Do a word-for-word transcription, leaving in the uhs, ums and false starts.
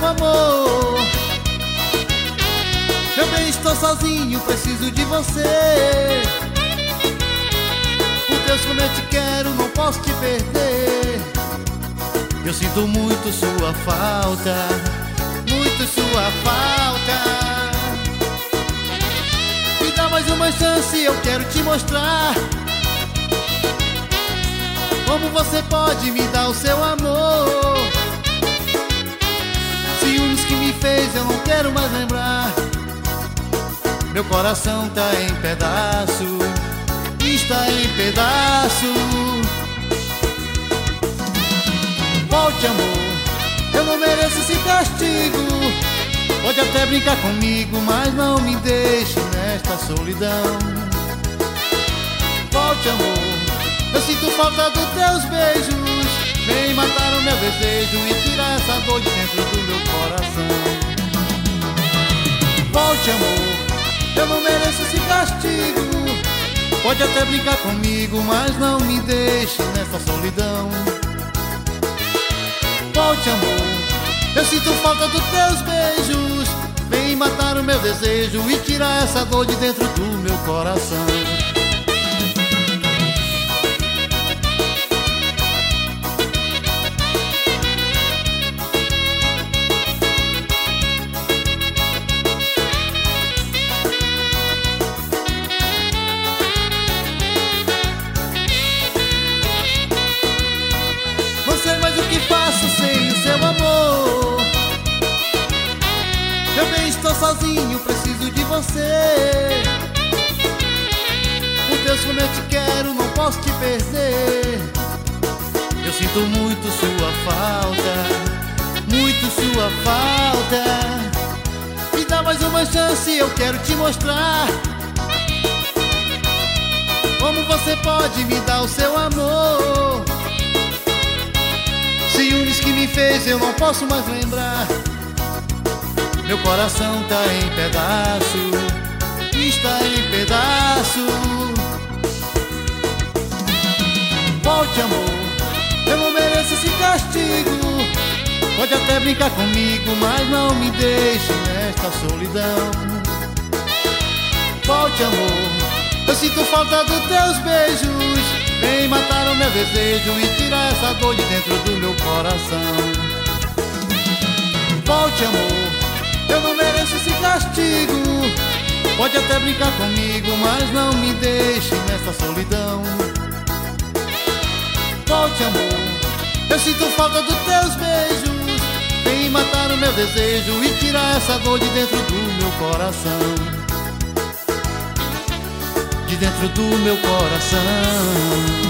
amor. Meu bem, estou sozinho, preciso de você. Por Deus, como eu te quero, não posso te perder. Eu sinto muito sua falta, muito sua falta. Me dá mais uma chance, eu quero te mostrar como você pode me dar o seu amor. Ciúmes que me fez, eu não quero mais lembrar. Meu coração tá em pedaço, está em pedaço. Volte, amor, eu não mereço esse castigo. Pode até brincar comigo, mas não me deixe nesta solidão. Volte, amor, eu sinto falta dos teus beijos. Vem matar o meu desejo e tirar essa dor de dentro do meu coração. Volte, amor, eu não mereço esse castigo. Pode até brincar comigo, mas não me deixe nessa solidão. Volte, amor, eu sinto falta dos teus beijos. Vem matar o meu desejo e tirar essa dor de dentro do meu coração. Não sei mais o que faço sem o seu amor. Meu bem, estou sozinho, preciso de você. Por Deus, como eu te quero, não posso te perder. Eu sinto muito sua falta, muito sua falta. Me dá mais uma chance, eu quero te mostrar como você pode me dar o seu amor. Ciúmes que me fez, eu não posso mais lembrar. Meu coração tá em pedaço, está em pedaço. Volte, amor, eu não mereço esse castigo. Pode até brincar comigo, mas não me deixe nesta solidão. Volte, amor, eu sinto falta dos teus beijos. Vem matar o meu desejo e tirar essa dor de dentro do meu coração. Volte, amor, eu não mereço esse castigo. Pode até brincar comigo, mas não me deixe nessa solidão. Volte, amor, eu sinto falta dos teus beijos. Vem matar o meu desejo e tirar essa dor de dentro do meu coração. De dentro do meu coração.